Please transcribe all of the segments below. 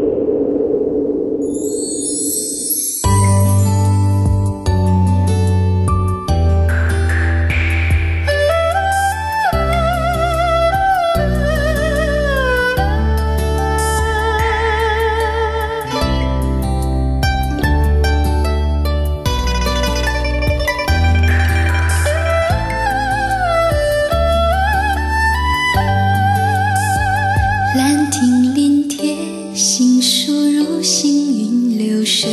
兰亭临帖，行书如行云流水。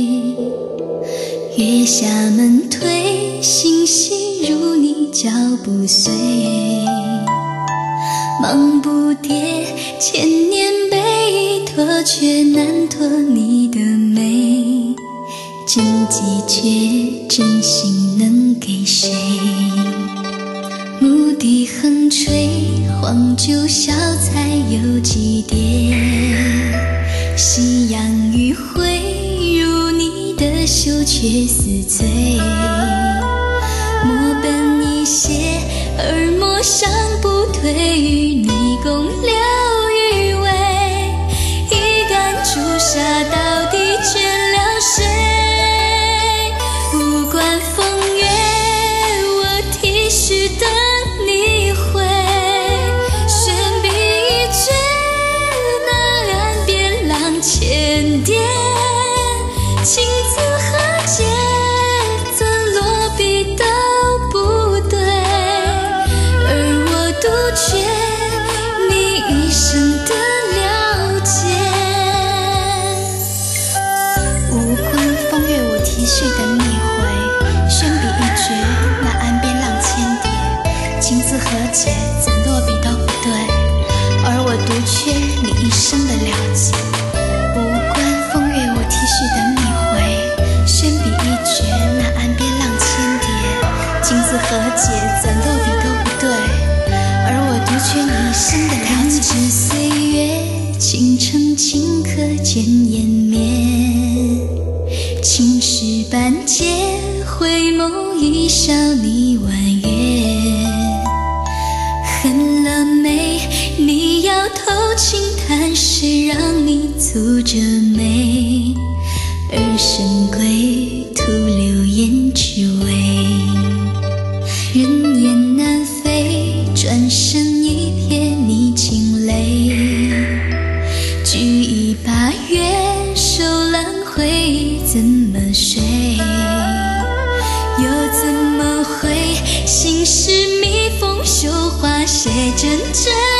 月下门推，心系如你脚步随。忙不迭，千年碑，托却难托你的美。真迹却真心能给谁？牧笛横吹，黄酒小菜有几碟。夕阳余晖，如你的羞却似醉。墨本一些，而墨上不退，与你共留余味。一竿朱砂，到底倦了谁？不管风月，我提须等你回。悬笔一绝，那岸边浪千叠。情字和解，怎落笔都不对。而我独缺你一生的了解。 无关风月，我提须等你回。悬笔一绝，那岸边浪千叠。情字和解，怎落笔都不对。而我独缺你一生的了解。无关风月，我提须等你回。悬笔一绝，那岸边浪千叠。情字和解，怎落笔都不对。而我独缺你一生的了解。 弹指岁月，倾城顷刻见湮灭。青石板结，回眸一笑你婉约。恨了眉，你摇头轻叹时，让你蹙着眉。而深闺徒留胭脂味。人言难飞，转身一瞥你惊泪。举一把月，手揽回，怎么睡？又怎么会？心事密封，绣花写真真。